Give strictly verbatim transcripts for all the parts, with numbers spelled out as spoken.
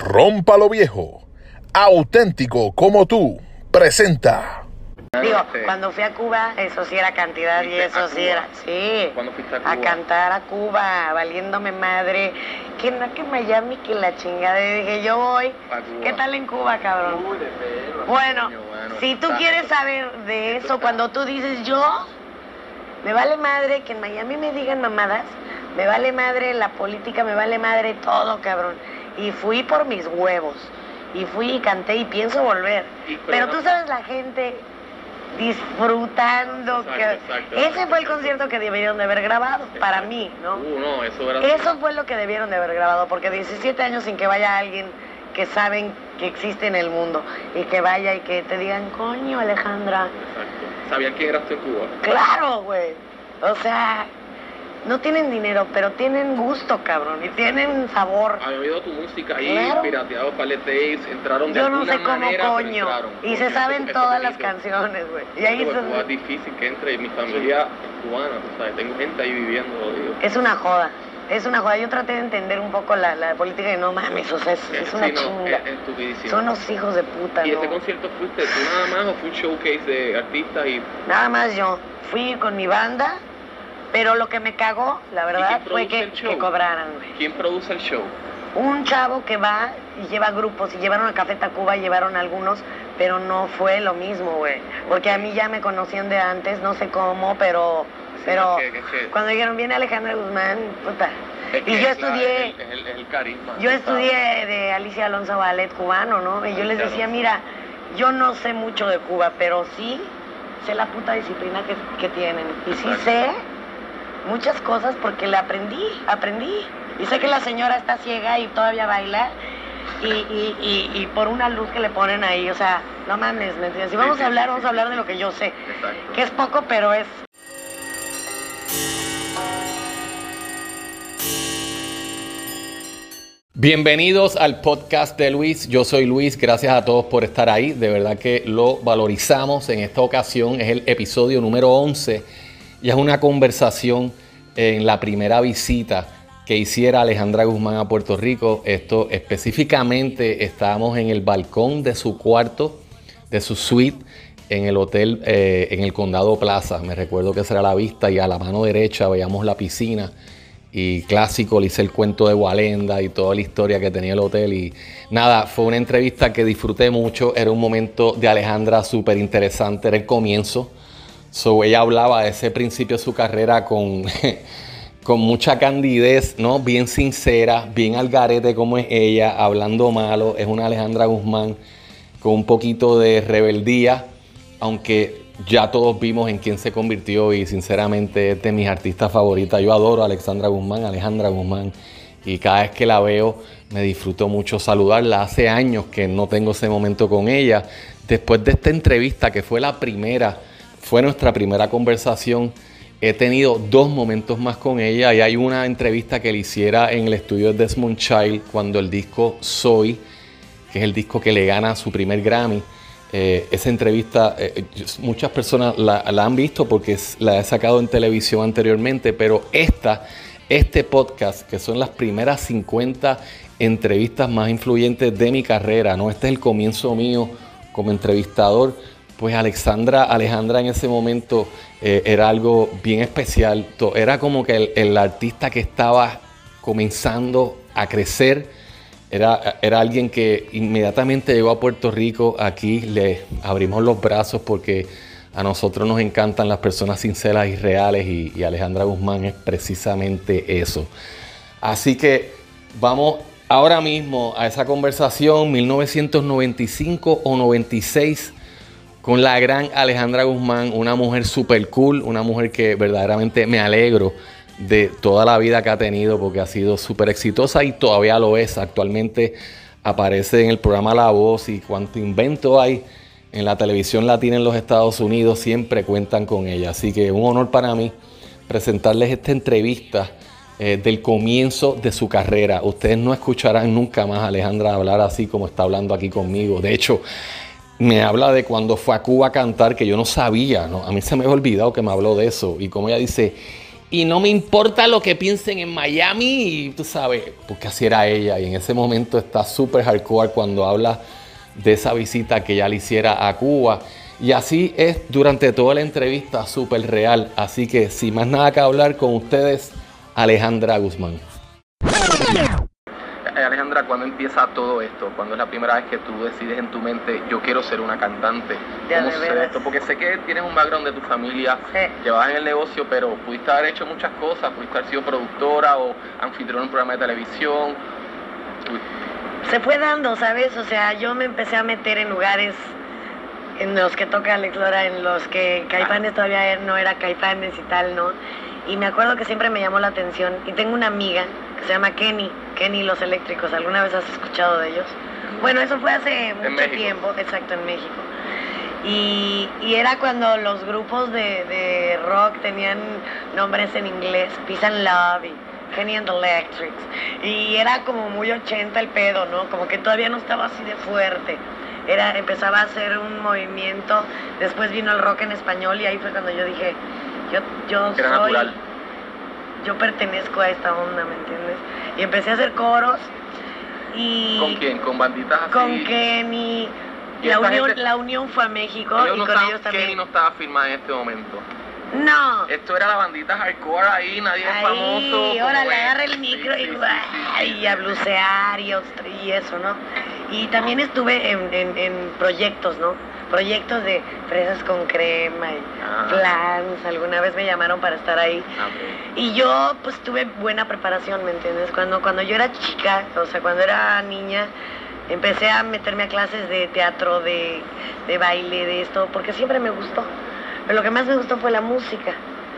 Rómpalo Viejo, auténtico como tú, presenta. Digo, cuando fui a Cuba, eso sí era cantidad y eso sí era, sí, ¿Cuándo fuiste a Cuba? a cantar a Cuba, valiéndome madre, que no, que Miami, que la chingada, y dije, yo voy, A Cuba. ¿qué tal en Cuba, cabrón? Uy, de perro, Bueno, coño, bueno, si tú está- quieres saber de esto eso, está- cuando tú dices yo, me vale madre que en Miami me digan mamadas, me vale madre la política, me vale madre todo, cabrón, y fui por mis huevos, y fui y canté y pienso volver, Y- pero pero no- tú sabes la gente disfrutando, Exacto, que exacto. ese fue el concierto que debieron de haber grabado, para mí, ¿no? Uh, no, eso era... Eso fue lo que debieron de haber grabado, porque diecisiete años sin que vaya alguien que saben que existe en el mundo y que vaya y que te digan, coño, Alejandra, Exacto. ¿Sabían quién eras tú en Cuba? claro, güey. O sea, no tienen dinero, pero tienen gusto, cabrón, y tienen sabor. Había oído tu música ahí, Claro. pirateado, par de tapes, entraron de Yo no alguna sé cómo manera, pero coño. entraron. Y se Coño, saben eso- eso todas es las bonito. canciones, güey. Y ahí Porque se- Cuba es difícil que entre, mi familia es cubana, tú sabes, tengo gente ahí viviendo, digo. es una joda. Es una joda. Yo traté de entender un poco la, la política y no mames, o sea, es, es una Sí, no, chinga. es, es estupidísimo. Son unos hijos de puta, ¿Y ¿no? ese concierto fuiste tú nada más o fue un showcase de artistas y Nada más yo. Fui con mi banda, pero lo que me cagó, la verdad, quién fue produce que, el show? que cobraran, güey. quién produce el show? Un chavo que va y lleva grupos, y llevaron a Café Tacuba, llevaron algunos, pero no fue lo mismo, güey. Porque a mí ya me conocían de antes, no sé cómo, pero... Sí, pero es que- es que- cuando dijeron, viene Alejandra Guzmán, puta. Es que Y yo es la- estudié... Es el, es el- es el carisma. Yo tú estudié sabes. de Alicia Alonso ballet cubano, ¿no? Y yo les Claro. decía, mira, yo no sé mucho de Cuba, pero sí sé la puta disciplina que, que tienen. Y sí Exacto. sé muchas cosas porque la aprendí, aprendí. Y sé que la señora está ciega y todavía baila. Y, y, y, y por una luz que le ponen ahí, o sea, no mames, ¿me entiendes? Si vamos Sí, a sí, hablar, sí, vamos sí. a hablar de lo que yo sé. Exacto. Que es poco, pero es... Bienvenidos al podcast de Luis. Yo soy Luis. Gracias a todos por estar ahí. De verdad que lo valorizamos. En esta ocasión es el episodio número once y es una conversación en la primera visita que hiciera Alejandra Guzmán a Puerto Rico. Esto específicamente estábamos en el balcón de su cuarto, de su suite en el hotel eh, en el Condado Plaza. Me recuerdo que esa era la vista y a la mano derecha veíamos la piscina. Y clásico, le hice el cuento de Walenda y toda la historia que tenía el hotel. Y nada, fue una entrevista que disfruté mucho. Era un momento de Alejandra súper interesante, era el comienzo. So, ella hablaba de ese principio de su carrera con, con mucha candidez, ¿no? Bien sincera, bien al garete como es ella, hablando malo. Es una Alejandra Guzmán con un poquito de rebeldía, aunque ya todos vimos en quién se convirtió y sinceramente es de mis artistas favoritas. Yo adoro a Alexandra Guzmán, Alejandra Guzmán, y cada vez que la veo me disfruto mucho saludarla. Hace años que no tengo ese momento con ella. Después de esta entrevista, que fue la primera, fue nuestra primera conversación, he tenido dos momentos más con ella y hay una entrevista que le hiciera en el estudio de Desmond Child cuando el disco Soy, que es el disco que le gana su primer Grammy. Eh, esa entrevista, eh, muchas personas la, la han visto porque la he sacado en televisión anteriormente, pero esta, este podcast, que son las primeras cincuenta entrevistas más influyentes de mi carrera, ¿no? Este es el comienzo mío como entrevistador. Pues Alexandra, Alejandra en ese momento eh, era algo bien especial. Era como que el, el artista que estaba comenzando a crecer. Era, era alguien que inmediatamente llegó a Puerto Rico. Aquí le abrimos los brazos porque a nosotros nos encantan las personas sinceras y reales y, y Alejandra Guzmán es precisamente eso. Así que vamos ahora mismo a esa conversación, mil novecientos noventa y cinco o noventa y seis, con la gran Alejandra Guzmán, una mujer súper cool, una mujer que verdaderamente me alegro de toda la vida que ha tenido porque ha sido súper exitosa y todavía lo es. Actualmente aparece en el programa La Voz y cuanto invento hay en la televisión latina en los Estados Unidos siempre cuentan con ella. Así que un honor para mí presentarles esta entrevista eh, del comienzo de su carrera. Ustedes no escucharán nunca más a Alejandra hablar así como está hablando aquí conmigo. De hecho, me habla de cuando fue a Cuba a cantar que yo no sabía, ¿no? A mí se me había olvidado que me habló de eso y como ella dice... y no me importa lo que piensen en Miami, y tú sabes, porque así era ella. Y en ese momento está súper hardcore cuando habla de esa visita que ella le hiciera a Cuba. Y así es durante toda la entrevista, súper real. Así que sin más nada que hablar, con ustedes, Alejandra Guzmán. Alejandra, ¿cuándo empieza todo esto? ¿Cuándo es la primera vez que tú decides en tu mente, yo quiero ser una cantante? ¿Cómo sucede esto? Porque sé que tienes un background de tu familia, sí. llevabas en el negocio, pero pudiste haber hecho muchas cosas, pudiste haber sido productora o anfitrión en un programa de televisión. Se fue dando, ¿sabes? O sea, yo me empecé a meter en lugares en los que toca Alex Lora, en los que Caifanes todavía no era Caifanes y tal, ¿no? Y me acuerdo que siempre me llamó la atención. Y tengo una amiga que se llama Kenny, Kenny Los Eléctricos. ¿Alguna vez has escuchado de ellos? Bueno, eso fue hace mucho tiempo, exacto, en México. Y, y era cuando los grupos de, de rock tenían nombres en inglés, Peace and Love y Kenny and the Electrics. Y era como muy ochenta el pedo, ¿no? Como que todavía no estaba así de fuerte. Era, empezaba a hacer un movimiento, después vino el rock en español y ahí fue cuando yo dije, yo, yo Era soy, natural. yo pertenezco a esta onda, ¿me entiendes? Y empecé a hacer coros y... ¿Con quién? ¿Con banditas así? Con Kenny. ¿Y La esta unión, gente? la unión fue a México Ellos y no con estaban- ellos también. Kenny no estaba firmada en este momento. No. Esto era la bandita hardcore ahí, nadie es Ahí, famoso. como órale, es. agarra el micro Sí, y, sí, sí, guay, sí, sí, y a blusear y, a ostr- y eso, ¿no? Y también estuve en, en, en proyectos, ¿no? Proyectos de fresas con crema y Ah. flans. Alguna vez me llamaron para estar ahí. Ah, ok. Y yo, pues, tuve buena preparación, ¿me entiendes? Cuando, cuando yo era chica, o sea, cuando era niña, empecé a meterme a clases de teatro, de, de baile, de esto, porque siempre me gustó. Pero lo que más me gustó fue la música.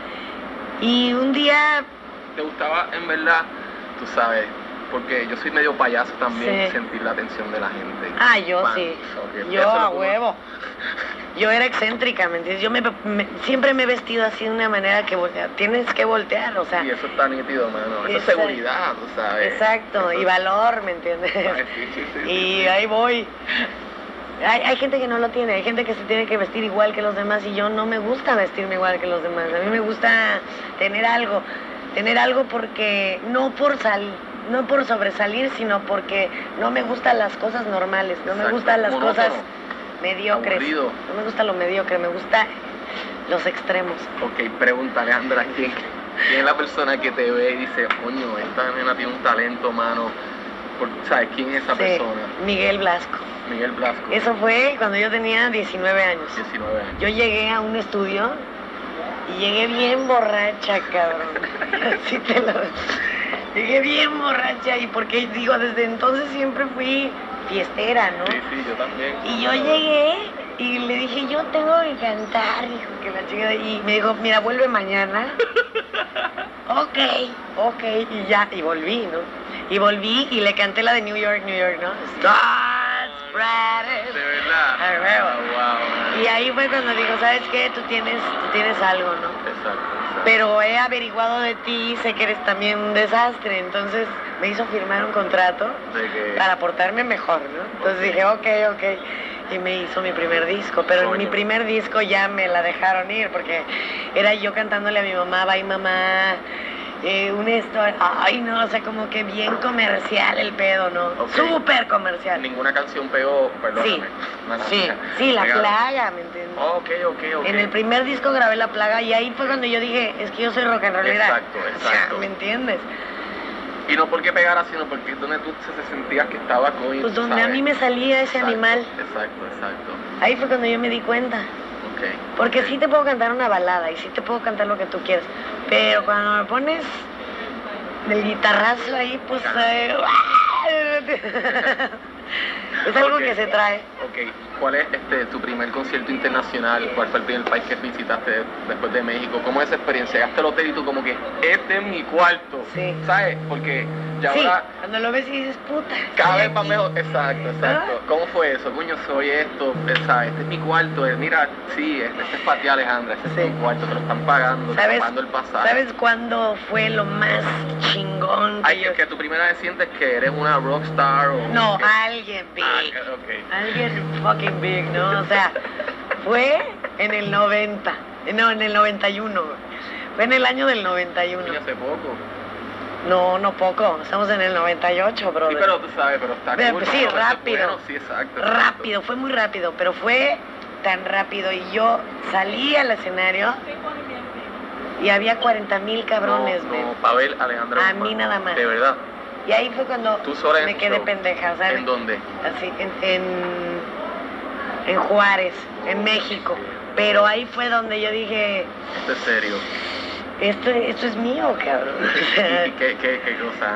Y un día... ¿Te gustaba, en verdad, tú sabes, porque yo soy medio payaso también, Sí. sentir la atención de la gente? Ah, yo Man, sí. ok, eso Yo es lo a que uno- huevo. Yo era excéntrica, ¿me entiendes? Yo me, me- siempre me he vestido así de una manera que voltea. Tienes que voltear, o sea... Y eso está nítido, mano. Eso es Exacto. seguridad, tú sabes. Exacto, Eso y es- valor, ¿me entiendes? Ay, sí, sí, sí, sí, Y sí. ahí voy. Hay, hay gente que no lo tiene, hay gente que se tiene que vestir igual que los demás y yo no me gusta vestirme igual que los demás. A mí me gusta tener algo, tener algo porque no por sal, no por sobresalir, sino porque no me gustan las cosas normales, no me Exacto, gustan las monótono, cosas mediocres. aburrido. No me gusta lo mediocre, me gusta los extremos. Ok, pregunta, Alejandra, ¿quién, ¿quién es la persona que te ve y dice, coño, esta nena tiene un talento, mano? Por- ¿Sabes quién es esa Sí, persona? Miguel Blasco. Miguel Blasco. Eso fue cuando yo tenía diecinueve años. diecinueve años. Yo llegué a un estudio y llegué bien borracha, cabrón. Así te lo... Llegué bien borracha y porque digo, desde entonces siempre fui fiestera, ¿no? Sí, sí, yo también. Y yo llegué y le dije, yo tengo que cantar, hijo, que la chica... Y me dijo, mira, vuelve mañana. Ok, ok, y ya, y volví, ¿no? Y volví y le canté la de New York, New York, ¿no? Stars spreading. De verdad. A huevo. Ah, wow, man. Y ahí fue cuando digo, ¿sabes qué? Tú tienes, tú tienes algo, ¿no? Exacto, exacto. Pero he averiguado de ti, sé que eres también un desastre, entonces me hizo firmar un contrato De que... para portarme mejor, ¿no? Entonces Ok. dije, ok, ok. Y me hizo mi primer disco, pero en Coño. mi primer disco ya me la dejaron ir, porque era yo cantándole a mi mamá, bye mamá, eh, un esto, ay no, o sea, como que bien comercial el pedo, ¿no? Ok. Súper comercial. Ninguna canción pegó, perdóname. Sí, Nada, sí, nada. sí, La Pegaron. Plaga, ¿me entiendes? Ok, ok, ok. En el primer disco grabé La Plaga y ahí fue cuando yo dije, es que yo soy rock and rollera. Exacto, O sea, exacto. ¿me entiendes? Y no porque pegara, sino porque donde tú se sentías que estaba con... Pues donde a mí me salía ese Exacto, animal, Exacto, exacto. ahí fue cuando yo me di cuenta. Ok. Porque ok. sí te puedo cantar una balada y sí te puedo cantar lo que tú quieras, pero cuando me pones el guitarrazo ahí, pues... eh, es algo Ok. que se trae. Ok, ¿cuál es este, tu primer concierto internacional? ¿Cuál fue el primer país que visitaste después de México? ¿Cómo es esa experiencia? Llegaste al hotel y tú como que, este es mi cuarto, Sí. ¿sabes? Porque ya Sí, ahora cuando lo ves y dices, puta. cada estoy vez va aquí. mejor. Exacto, exacto. ¿Ah? ¿Cómo fue eso? Coño, soy esto, ¿sabes? Este es mi cuarto. eh, Mira, sí, este, este es para ti, Alejandra, este Sí. es tu cuarto, te lo están pagando, te ¿Sabes, están pagando el pasaje. ¿Sabes cuándo fue lo más chingón que Ay, yo... que, que tu primera vez sientes que eres una rockstar o... No, que- alguien big. Ah, ok. Alguien fucking big, ¿no? O sea, fue en el noventa, no, en el noventa y uno. Fue en el año del noventa y uno. Y hace poco. No, no poco. Estamos en el noventa y ocho, brother. Sí, pero tú sabes, pero está Pero, cool, sí, mano, eso es rápido. bueno, sí, exacto, exacto. Rápido, fue muy rápido, pero fue tan rápido. Y yo salí al escenario y había cuarenta mil cabrones, No, men. no, Pavel, Alejandra. A mí nada más. De verdad. Y ahí fue cuando Tú sola en me tu quedé show. pendeja, ¿sabes? ¿En dónde? Así, en, en, en Juárez, en México. Pero ahí fue donde yo dije, Esto es serio. esto, esto es mío, cabrón. O sea, ¿Y qué, qué, qué cosa?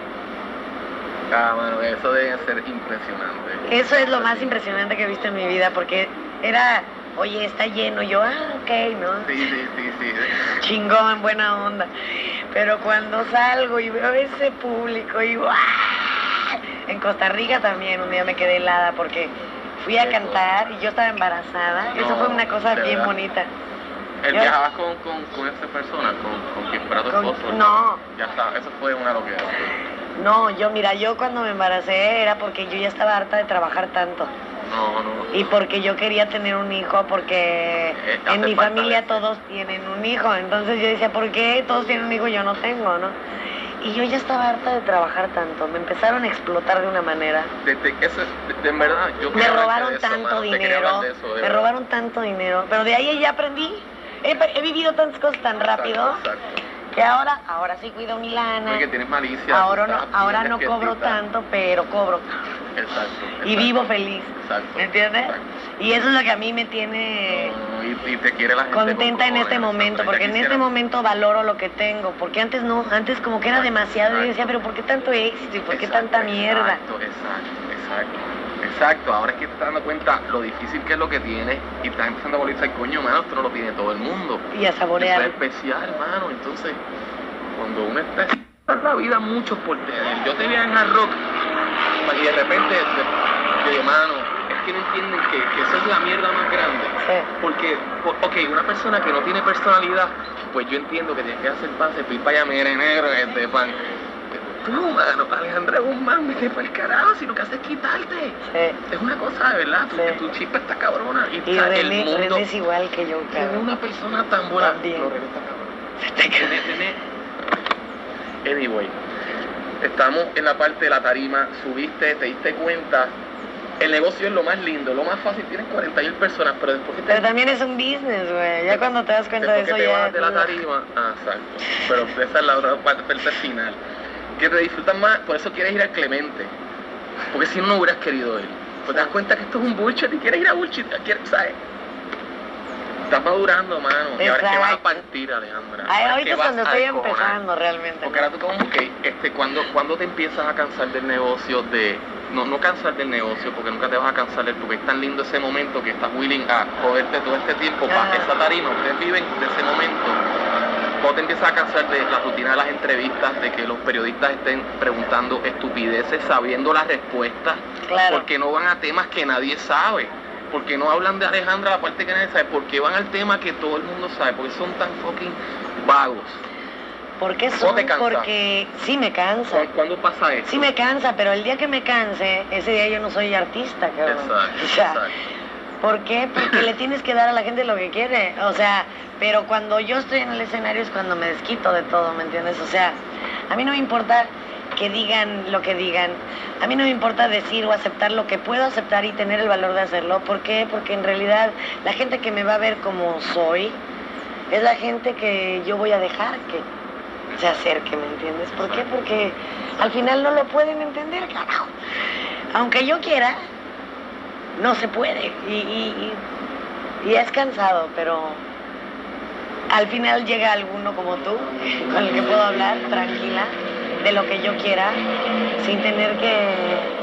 Ah, mano, eso debe ser impresionante. eso es lo más impresionante que he visto en mi vida, porque era, oye, está lleno. Yo, ah, ok, ¿no? Sí, sí, sí, sí. Chingón, buena onda. Pero cuando salgo y veo ese público y ¡guau! En Costa Rica también un día me quedé helada porque fui a Qué cantar y yo estaba embarazada. Eso No, fue una cosa de bien verdad. bonita. ¿El Yo- viajabas con, con, con esa persona? ¿Con, con quien fuera tu Con- esposo? no. Ya está, eso fue una loquera. No, yo, mira, yo cuando me embaracé era porque yo ya estaba harta de trabajar tanto. No, no. Y porque yo quería tener un hijo, porque Eh, en hace mi falta familia eso. todos tienen un hijo. Entonces yo decía, ¿por qué todos tienen un hijo y yo no tengo, no? Y yo ya estaba harta de trabajar tanto. Me empezaron a explotar de una manera. De, de- eso es, de, de en verdad, yo Me quería hablarte robaron de eso, tanto mano, te quería dinero. hablar de eso, de Me verdad. robaron tanto dinero. Pero de ahí ya aprendí. He, he vivido tantas cosas tan rápido Exacto, exacto. que ahora, ahora sí cuido mi lana. Porque tienes malicia. Ahora tú no, estás ahora bien no cobro despiertita. tanto, pero cobro. Exacto. Y exacto. vivo feliz. Exacto. ¿Me entiendes? Exacto. Y eso es lo que a mí me tiene No, no, y, y te quiere la gente contenta con en este cojones, momento, Alejandra, porque ya en este quisiera- momento valoro lo que tengo, porque antes no, antes como que era Exacto, demasiado y yo decía, exacto. pero ¿por qué tanto éxito y por qué Exacto, tanta mierda? Exacto, exacto, exacto. Exacto, ahora es que te estás dando cuenta lo difícil que es lo que tienes y estás empezando a volverse el coño, mano, esto no lo tiene todo el mundo. Y a Eso saborear. es especial, hermano. Entonces, cuando uno está en la vida, muchos por tener. Yo te vi en Hard Rock y de repente, de, de mano, es que no entienden que, que eso es la mierda más grande. Sí. Porque, po- ok, una persona que no tiene personalidad, pues yo entiendo que tienes que hacer pase, ir para allá, mira, negro, este pan. Tú, mano, Alejandra Guzmán, vete para el carajo, si lo que haces es quitarte. Sí. Es una cosa de verdad, tu, Sí. tu chispa está cabrona. Y, Y o sea, el René, mundo René es igual que yo, tiene cabrón. una persona tan buena. También. No, René está cabrón. René, René. Anyway, estamos en la parte de la tarima, subiste, te diste cuenta. El negocio es lo más lindo, lo más fácil, tienes cuarenta mil personas, pero después que te, Pero también es un business, güey. Ya cuando te das cuenta de después eso que te ya... bajas de la tarima, ah, exacto. Pero esa es la otra parte, parte final. Que te disfrutas más, por eso quieres ir al Clemente. Porque si no, no hubieras querido ir. Pues te das cuenta que esto es un bullshit y quieres ir a bullshit, quieres, ¿sabes? Estás madurando, mano. Y ahora es que vas a Exacto. partir, Alejandra. Ay, Ahora ahorita que es vas cuando a estoy descojonar. empezando realmente. Porque ahora tú como que, este, cuando, cuando te empiezas a cansar del negocio de... No, no cansar del negocio, porque nunca te vas a cansar del... Porque es tan lindo ese momento que estás willing a joderte todo este tiempo para Ajá. esa tarima. Ustedes viven de ese momento. Cuando te empiezas a cansar de la rutina de las entrevistas, de que los periodistas estén preguntando estupideces, sabiendo las respuestas, Claro. porque no van a temas que nadie sabe. Porque no hablan de Alejandra la parte que nadie sabe, porque van al tema que todo el mundo sabe, porque son tan fucking vagos. ¿Por qué ¿O son? te cansa? Porque sí me cansa. ¿Cuándo, cuándo pasa eso? Sí me cansa, pero el día que me canse, ese día yo no soy artista, cabrón. Exacto, O sea, exacto. ¿por qué? Porque le tienes que dar a la gente lo que quiere. O sea, pero cuando yo estoy en el escenario es cuando me desquito de todo, ¿me entiendes? O sea, a mí no me importa que digan lo que digan. A mí no me importa decir o aceptar lo que puedo aceptar y tener el valor de hacerlo. ¿Por qué? Porque en realidad la gente que me va a ver como soy es la gente que yo voy a dejar que se acerque, ¿me entiendes? ¿Por qué? Porque al final no lo pueden entender, carajo. Aunque yo quiera, no se puede. Y, y, y, y es cansado, pero al final llega alguno como tú, con el que puedo hablar tranquila de lo que yo quiera, sin tener que...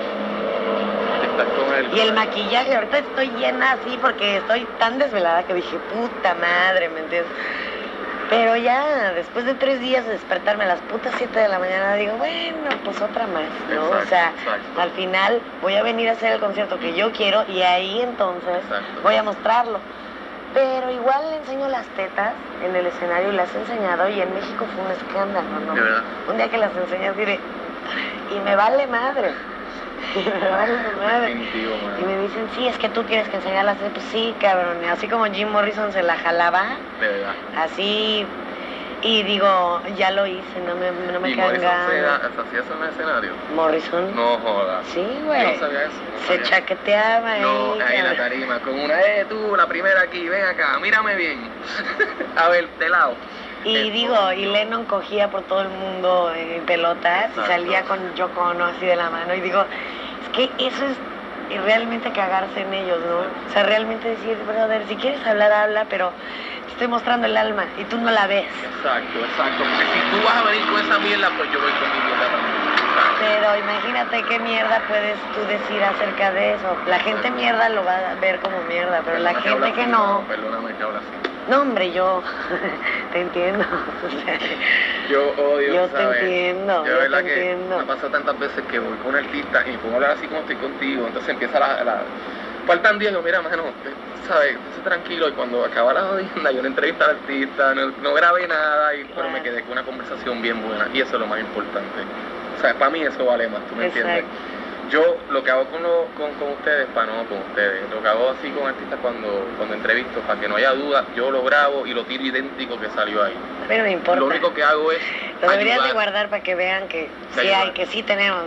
Estás con él. Y el maquillaje, ahorita estoy llena así porque estoy tan desvelada que dije, puta madre, ¿me entiendes? Pero ya, después de tres días de despertarme a las putas siete de la mañana, digo, bueno, pues otra más, ¿no? Exacto, o sea, exacto. al final voy a venir a hacer el concierto que yo quiero y ahí entonces Exacto. voy a mostrarlo. Pero igual le enseño las tetas en el escenario y las he enseñado y en México fue un escándalo, ¿no? De verdad. Un día que las enseñas diré, y me vale madre, y me vale madre. Definitivo, mano. Y me dicen, sí, es que tú tienes que enseñarlas. Pues sí, cabrón. Y así como Jim Morrison se la jalaba, De verdad. así Y digo, ya lo hice, no me, no me ¿Y quedan Morrison se, ganas. se hacía eso en el escenario? Morrison. No jodas. Sí, Yo güey. no sabía eso. No Se sabía. chaqueteaba No, ahí. ahí en la cabrón. tarima, con una, eh, tú, la primera aquí, ven acá, mírame bien. A ver, de lado. Y Eh, digo, y Lennon cogía por todo el mundo en pelotas Exacto. y salía con Yoko Ono así de la mano. Y digo, es que eso es realmente cagarse en ellos, ¿no? O sea, realmente decir, brother, si quieres hablar, habla, pero te estoy mostrando el alma y tú no la ves. Exacto, exacto. Porque si tú vas a venir con esa mierda, pues yo voy con mi mierda también. Pero imagínate qué mierda puedes tú decir acerca de eso. La gente mierda lo va a ver como mierda, pero la Perdóname gente habla que así, no... Perdóname que habla así. No, hombre, yo te entiendo. O sea, Yo odio, Yo te ¿sabes? entiendo, Yo yo de verdad te que entiendo. me ha pasado tantas veces que voy con un artista y me pongo a hablar así como estoy contigo, entonces empieza la... la faltan días y yo, mira, mano, ¿sabes? Entonces tranquilo, y cuando acaba la jodienda, yo no entrevisté al artista, no, no grabé nada, y, pero me quedé con una conversación bien buena, y eso es lo más importante. O sea, para mí eso vale más, ¿tú me entiendes? Exacto. Yo lo que hago con, lo, con, con ustedes, para no con ustedes, lo que hago así con artistas cuando, cuando entrevisto, para que no haya duda, yo lo grabo y lo tiro idéntico que salió ahí. A mí no me importa. Lo único que hago es Lo deberías de ayudar. guardar para que vean que De sí ayudar. hay, que sí tenemos.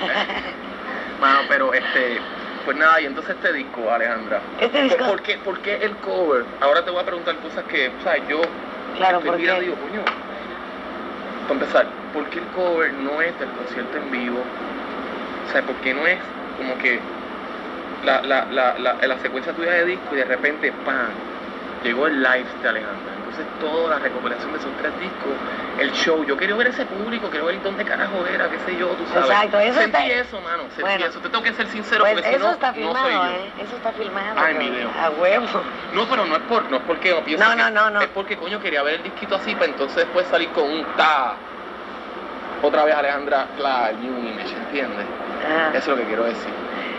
Mano, pero este, pues nada, y entonces este disco, Alejandra. Este disco- ¿Por, por qué, ¿Por qué el cover? Ahora te voy a preguntar cosas que, ¿sabes? Yo Claro, estoy ¿por mirando qué? y digo, coño, para empezar, ¿por qué el cover no es del concierto en vivo? O sea, ¿por qué no es como que la, la, la, la, la secuencia tuya de disco y de repente, ¡pam!, llegó el live de Alejandra? Entonces toda la recopilación de esos tres discos, el show, yo quiero ver ese público, quiero ver dónde carajo era, qué sé yo, tú sabes. Exacto, eso Sentí está- eso, mano, sentí Bueno, eso. Te tengo que ser sincero, Pues porque si eso no, está no filmado, soy yo. ¿eh? Eso está filmado. Ah, en pero video. A huevo. No, pero no es, por, no es porque no pienso No, que- no, no, no. es porque, coño, quería ver el disquito así para entonces después salir con un ta. Otra vez Alejandra, claro, New Image, ¿entiendes? Ah. Eso es lo que quiero decir.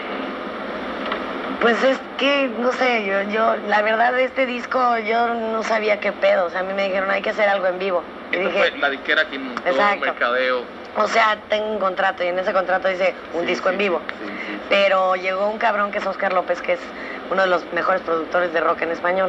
Pues es que, no sé, yo, yo, la verdad de este disco yo no sabía qué pedo. O sea, a mí me dijeron, hay que hacer algo en vivo. Y Esto dije, fue la disquera que montó el Exacto. mercadeo. o sea, tengo un contrato y en ese contrato dice un Sí, disco sí, en vivo. sí, sí, sí. Pero llegó un cabrón que es Oscar López, que es uno de los mejores productores de rock en español.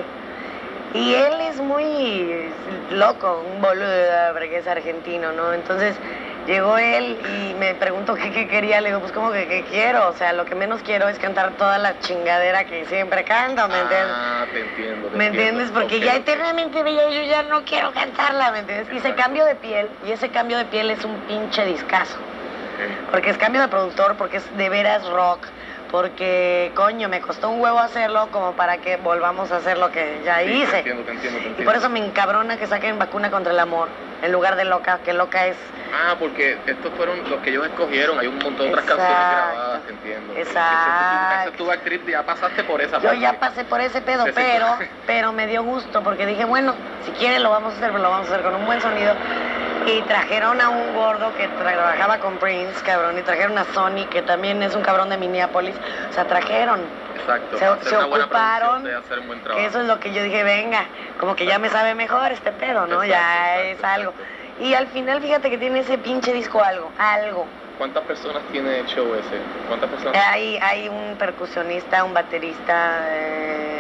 Y él es muy loco, un boludo, porque es argentino, ¿no? Entonces llegó él y me preguntó qué, qué quería. Le digo, pues como que qué quiero. O sea, lo que menos quiero es cantar toda la chingadera que siempre canto, ¿me entiendes? Ah, te entiendo. Te ¿Me entiendo. entiendes? Porque Ok, ya ok. eternamente bella yo ya no quiero cantarla, ¿me entiendes? Y ese Exacto. cambio de piel, y ese cambio de piel es un pinche discazo. Ok. Porque es cambio de productor, porque es de veras rock, porque, coño, me costó un huevo hacerlo como para que volvamos a hacer lo que ya Sí, hice. Te entiendo, te entiendo, te Y entiendo. por eso me encabrona que saquen Vacuna contra el Amor en lugar de Loca, que Loca es... Ah, porque estos fueron los que ellos escogieron. Hay un montón de otras canciones Exacto. grabadas, te entiendo. Exacto. Esa es tu actriz, ya pasaste por esa Yo parte. ya pasé por ese pedo, Sí, sí. pero, pero me dio gusto porque dije, bueno, si quieren lo vamos a hacer, pero lo vamos a hacer con un buen sonido. Y trajeron a un gordo que trabajaba con Prince, cabrón, y trajeron a Sony, que también es un cabrón de Minneapolis. O sea, trajeron, Exacto. se, hacer se una buena ocuparon, producción de hacer un buen trabajo. que eso es lo que yo dije, venga, como que ya me sabe mejor este pedo, ¿no? Exacto, ya exacto, es algo. exacto. Y al final, fíjate que tiene ese pinche disco algo, algo. ¿Cuántas personas tiene el show ese? ¿Cuántas personas? Hay, hay un percusionista, un baterista, eh,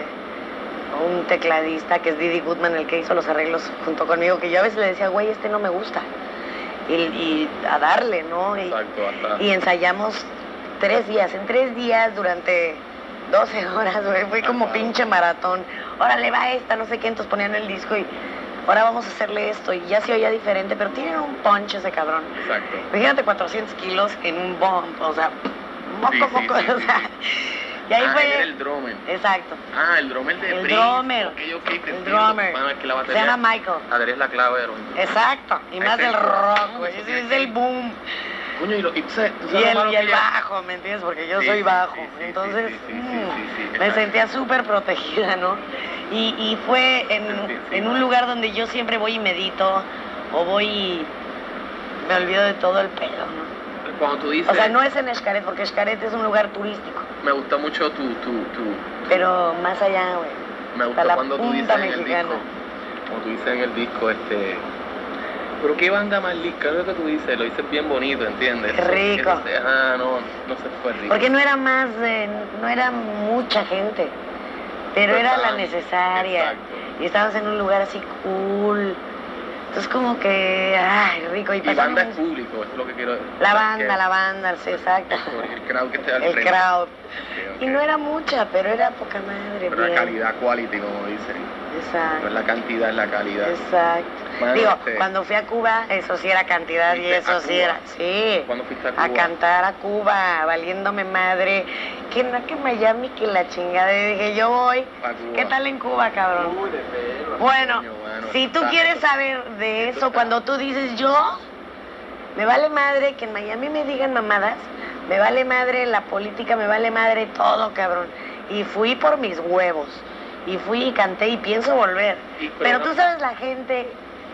un tecladista que es Didi Goodman, el que hizo los arreglos junto conmigo, que yo a veces le decía, güey, este no me gusta. Y, y a darle, ¿no? Y, Exacto, hasta... y ensayamos tres días, en tres días durante doce horas, güey, fue como Ajá. pinche maratón. Órale, va esta, no sé qué, entonces ponían el disco y ahora vamos a hacerle esto. Y ya se oía diferente, pero tiene un punch ese cabrón. Exacto. Imagínate cuatrocientos kilos en un bomb, o sea, moco, Sí, sí, moco, sí, o sí. sea. Y ahí ah, fue... él era el drummer. Exacto. Ah, el drummer de El Prince. drummer. Ok, ok, te El entiendo. drummer. Bueno, es que la Se batería... llama Michael. Adri es la clave de los... Exacto. Y Ahí más está del el rock. rock, güey. Eso Ese tiene es que- el boom. Coño, y, lo, y tú sabes, tú Y sabes lo el, malo y que el ya- bajo, ¿me entiendes? Porque yo Sí, soy sí, bajo. sí, sí, Entonces, sí, sí, sí, mm, sí, sí, me exacto. sentía súper protegida, ¿no? Y, y fue en, Sí, sí, en un sí. lugar donde yo siempre voy y medito, o voy y me olvido de todo el pedo, ¿no? Cuando tú dices... O sea, no es en Xcaret, porque Xcaret es un lugar turístico, Me gusta mucho tu... tu, tu pero más allá, güey. me Hasta gusta la cuando tú punta dices en el mexicana. disco... Como tú dices en el disco, este... Pero qué banda más linda, ¿qué es lo que tú dices? Lo dices bien bonito, ¿entiendes? Qué rico. Eso- eso- ah, no, no se fue rico. Porque no era más, de- no era mucha gente, pero Pero era la estaban- necesaria. exacto. Y estábamos en un lugar así cool. Entonces como que, ay, rico. Y, Y banda pasamos... es público, eso es lo que quiero decir. La O sea, banda, que- la banda, sí, exacto. El crowd que esté al El frente. crowd. Ok, ok. Y no era mucha, pero era poca madre. Pero la bien. calidad, quality, como dicen. No Exacto. es la cantidad, es la calidad. Exacto. Mano, Digo, este- cuando fui a Cuba, eso sí era cantidad y ¿Fuiste eso a sí Cuba? era. Sí. ¿Cuándo fuiste a Cuba? A cantar a Cuba, valiéndome madre. Que no, que Miami, que la chingada. Y dije, yo voy. A Cuba. ¿Qué tal en Cuba, cabrón? Uy, de pelo. Bueno, Coño, mano, si tú está- quieres saber de esto eso, está- cuando tú dices yo, me vale madre que en Miami me digan mamadas, me vale madre la política, me vale madre todo, cabrón. Y fui por mis huevos. Y fui y canté y pienso volver. Y- pero Pero no- tú sabes la gente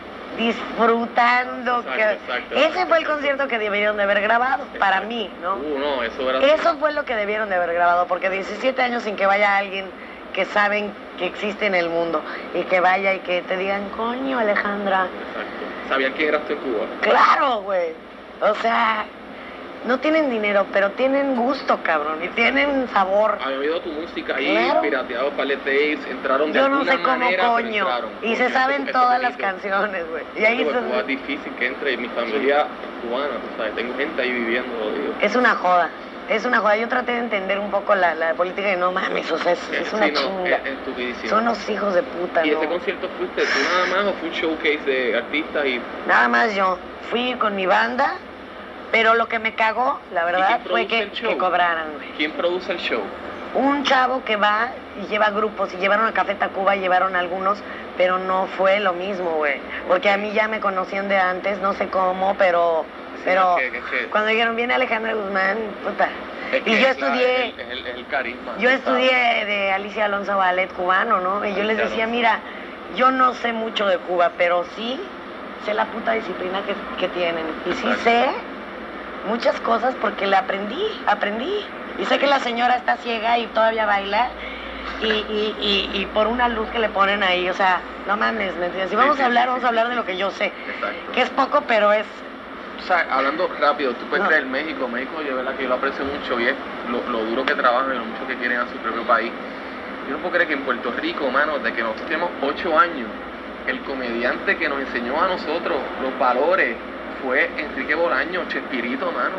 disfrutando. Exacto, que... exacto, Ese exacto, fue el exacto. concierto que debieron de haber grabado, para Exacto. mí, ¿no? Uh, no, eso era... Eso fue lo que debieron de haber grabado, porque diecisiete años sin que vaya alguien que saben que existe en el mundo y que vaya y que te digan, coño, Alejandra. Exacto. ¿Sabían quién eras tú en Cuba? Claro, güey. O sea, no tienen dinero, pero tienen gusto, cabrón, y tienen sabor. Había oído tu música ahí, Claro. pirateado par de tapes, entraron de Yo no alguna sé cómo manera, pero coño. entraron. Y Coño, se eso- saben eso todas es las bonito. canciones, güey. Y ahí Porque se- Cuba es difícil que entre, mi familia es cubana, tú sabes, tengo gente ahí viviendo, lo digo. es una joda. Es una joda. Yo traté de entender un poco la, la política y no mames, o sea, es, es Sí, una no, chinga. es, es estupidísimo. Son unos hijos de puta, ¿Y ¿no? ese concierto fuiste tú nada más o fue un showcase de artistas y Nada más yo. Fui con mi banda, pero lo que me cagó, la verdad, quién fue produce que, el show? que cobraran, güey. quién produce el show? Un chavo que va y lleva grupos, y llevaron a Café Tacuba, llevaron algunos, pero no fue lo mismo, güey. Porque a mí ya me conocían de antes, no sé cómo, pero... Sí, pero es que- es que- cuando dijeron, viene Alejandra Guzmán, puta. Es Y que yo es la- estudié... Es el, es el- es el carisma. Yo tú estudié sabes. de Alicia Alonso ballet cubano, ¿no? Y yo les Alicia decía, Alonso. mira, yo no sé mucho de Cuba, pero sí sé la puta disciplina que, que tienen. Y sí Exacto. sé muchas cosas porque la aprendí, aprendí. Y sé que la señora está ciega y todavía baila. Y, y, y, y por una luz que le ponen ahí, o sea, no mames, ¿me entiendes? Si vamos Sí, a sí, hablar, sí, vamos sí, a hablar sí, de lo sí. que yo sé. Exacto. Que es poco, pero es... O sea, hablando rápido, tú puedes No. creer México, México, yo, ¿verdad? Que yo lo aprecio mucho y es lo, lo duro que trabajan y lo mucho que quieren a su propio país. Yo no puedo creer que en Puerto Rico, mano, de que nosotros tenemos ocho años, el comediante que nos enseñó a nosotros los valores fue Enrique Bolaño, Chespirito, mano.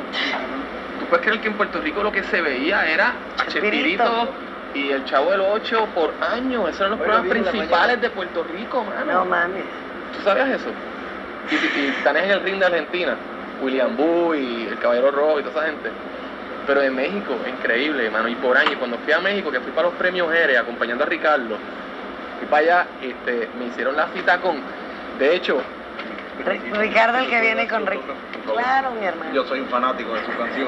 ¿Tú puedes creer que en Puerto Rico lo que se veía era a Chespirito. Chespirito y el Chavo del Ocho por años? Esos eran los Bueno, programas bien, la principales mañana. de Puerto Rico, mano. No mames. ¿Tú sabías eso? Y, y, y están en el ring de Argentina, William Boo y el Caballero Rojo y toda esa gente. Pero en México, increíble, mano. Y por años, cuando fui a México, que fui para los premios Jerez acompañando a Ricardo, fui para allá, este, me hicieron la cita con, de hecho, Ri- Ricardo el que viene con Rick. Claro, mi hermano. Yo soy un fanático de su canción.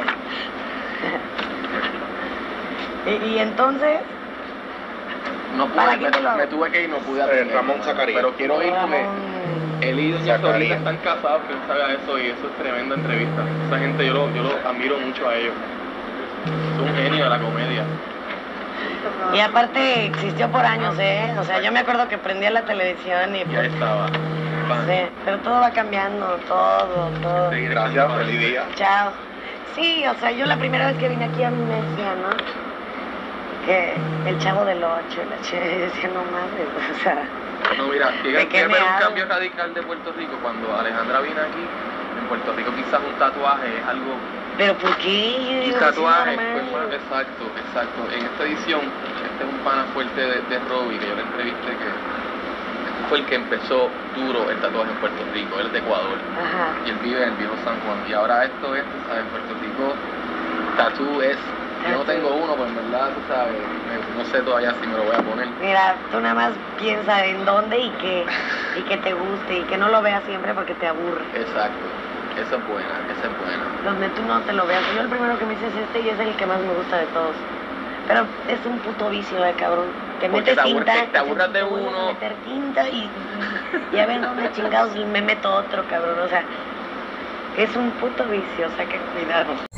Y, y entonces... no pude, ¿Para qué me, te lo hago? me tuve que ir, no pude Eh, atender, Ramón mano. Zacarías. Pero quiero ir porque Ramón. él y Doña Zacarías. Florita están casados, que él sabe eso y eso es tremenda entrevista. Esa gente yo lo, yo lo admiro mucho a ellos. Son un genio de la comedia. Y aparte existió por años, ¿eh? O sea, yo me acuerdo que prendía la televisión y Ya pues, estaba. Fan. sí, pero todo va cambiando, todo, todo. Seguir Gracias, cantando. feliz día. Chao. Sí, o sea, yo la primera vez que vine aquí a mí me decían, ¿no? Que el Chavo del Ocho, la che, decía, no mames, o sea, No, mira, ¿De llega qué a me ver un hablas? cambio radical de Puerto Rico. Cuando Alejandra vino aquí, en Puerto Rico quizás un tatuaje es algo... pero ¿por qué? Yo Un digo, tatuaje, sí, pues, normal. más- exacto, exacto. En esta edición, este es un pana fuerte de, de Robbie, que yo le entrevisté, que fue el que empezó duro el tatuaje en Puerto Rico, él es de Ecuador. Ajá. Y él vive en el viejo San Juan. Y ahora esto es, tú sabes, en Puerto Rico, tatú es... Yo no tengo uno, pues en verdad, tú sabes, me- no sé todavía si me lo voy a poner. Mira, tú nada más piensa en dónde y que, y que te guste y que no lo veas siempre porque te aburre. Exacto, esa es buena, esa es buena. Donde tú no te lo veas. Yo el primero que me hice es este y es el que más me gusta de todos. Pero es un puto vicio de cabrón. Te Porque metes te aburre- tinta. te- te aburras de te vuelves a uno. meter tinta y, y a ver dónde chingados me meto otro, cabrón. O sea, es un puto vicio, o sea que cuidado.